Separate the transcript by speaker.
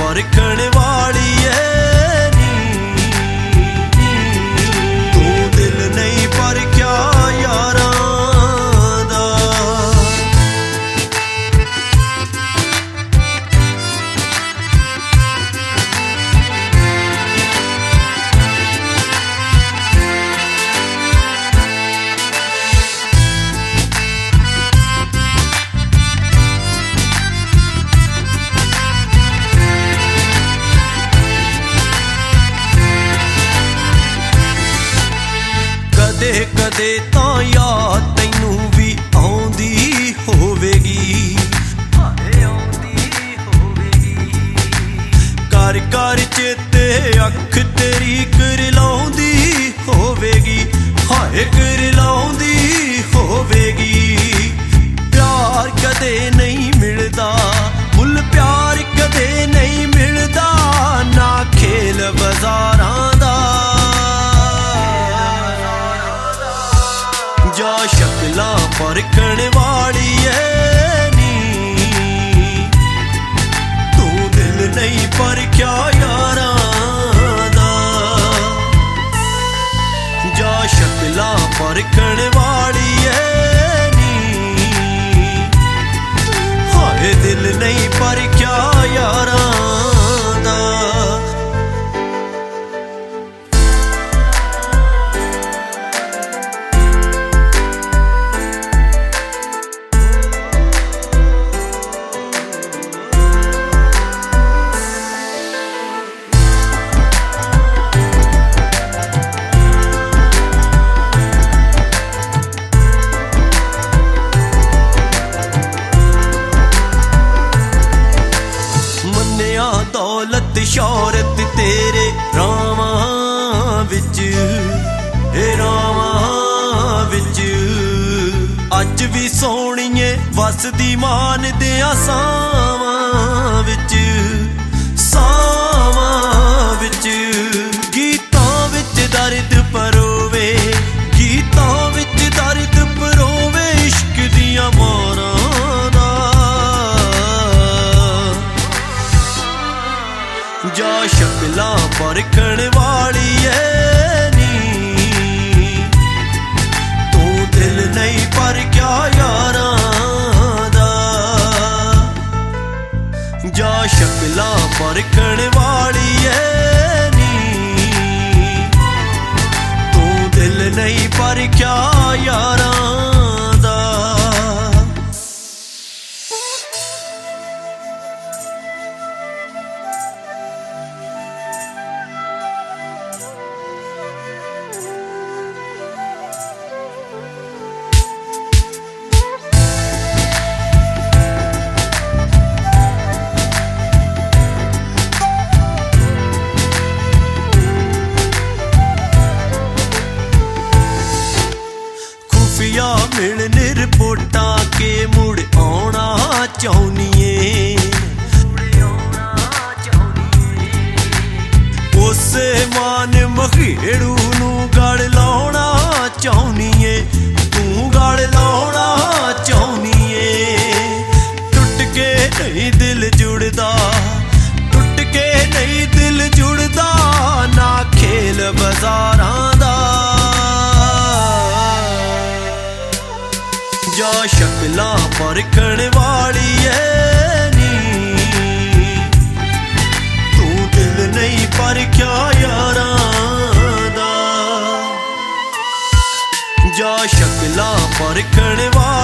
Speaker 1: परखण वाली है नी, तू दिल नहीं परख्या यारां दा। कदे कदे तां याद तैनू भी आउंदी होवेगी, कर कर चेते अख तेरी करलाउंदी होवेगी, हाय करलाउंदी होवेगी। प्यार कदे नहीं मिलदा, मुल प्यार कदे नहीं मिलदा, ना खेल बाजारां दा। जा शक्लां परखण वाली है नी, तू दिल नहीं परख्या यारां दा। जा शक्लां परखण वाली है नी, हाय दिल नहीं परख्या यारां दा। दौलत शौहरत तेरे रावां विच, रावां विच अज भी सोहणीए वसदी मान दियां सावां विच, सावां विच। गीतां विच दर्द परोवे, गीतां विच दर्द परोवे, इश्क दियां मारां दा। जा शक्लां परखण वाली है नी, तू दिल नहीं परख्या यारां दा। जा शक्लां परखण वाली है नी, तू दिल नहीं परख्या यारां दा। मिलन रिपोर्टां के मुड़ आउणा चाहुनीए, उसे मान मखेड़ू नू गल लाउणा चाहुनीए, तू गल लाउणा चाहुनीए। टुट के नहीं दिल जुड़दा, टुट के नहीं दिल जुड़दा, ना खेल बाजारां दा। जा शक्लां परखण वाली है नी, तू दिल नहीं परख्या यारां दा। जा शक्लां परखण वाली